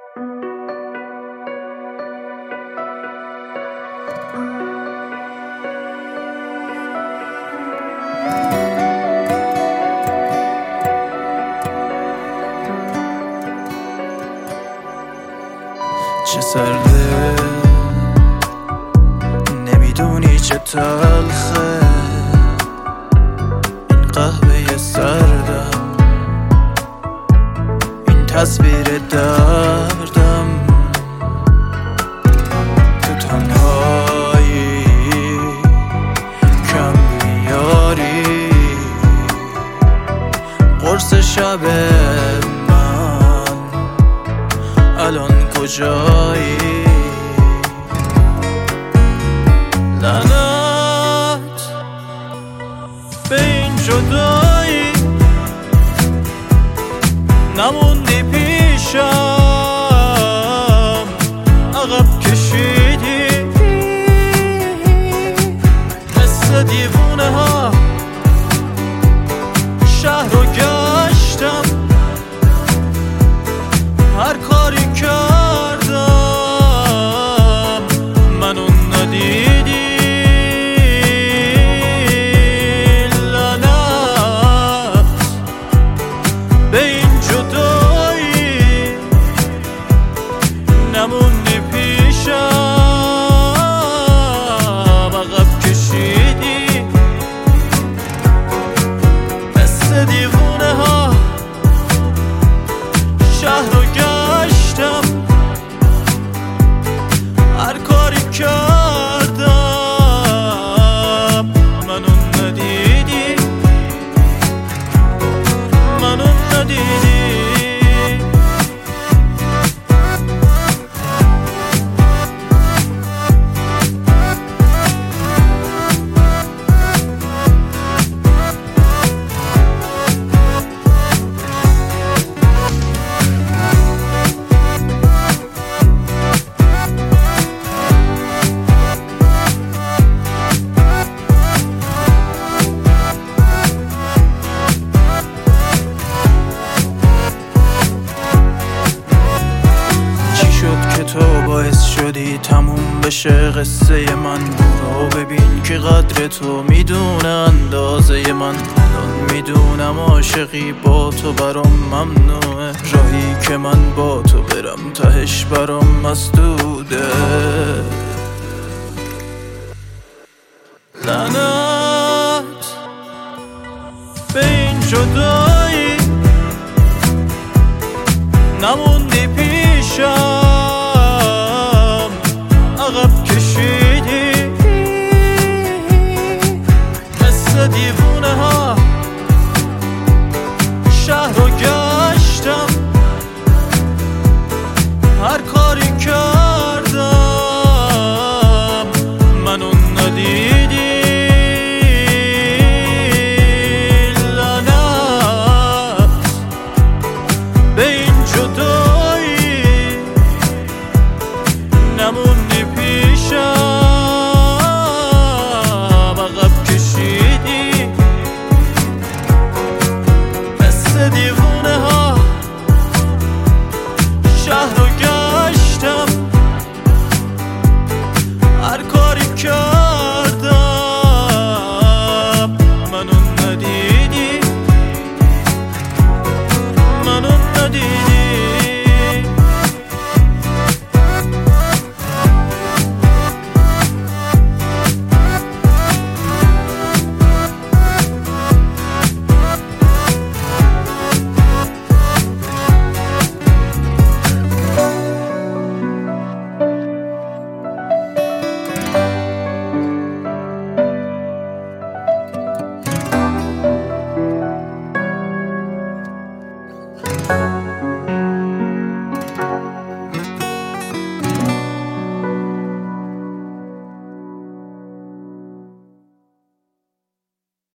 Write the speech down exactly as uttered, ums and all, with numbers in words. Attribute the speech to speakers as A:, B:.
A: چه سرده نمیدونی چه تلخه این قهوه سردم، این تصویر دردم، تو تنهایی کم میاری قرص شب من، الان کجایی؟ لعنت به این جدایی، نموندی پیشم، عقب کشیدی مثل دیوونه ها، شهر رو گشتم، هر کاری کردم منو ندیدی. لعنت به این جدایی، نموندی پیشم، عقب کشیدی مثل دیوونه ها، شهر رو گشتم، هر کاری کردم منو ندیدی، منو ندیدی. تو باعث شدی تموم بشه قصه من، برو ببین که قدر تو میدونه اندازه من، الان میدونم عاشقی با تو برام ممنوعه، راهی که من با تو برم تهش برام مسدوده. لعنت به این جدایی، نموندی پیشم،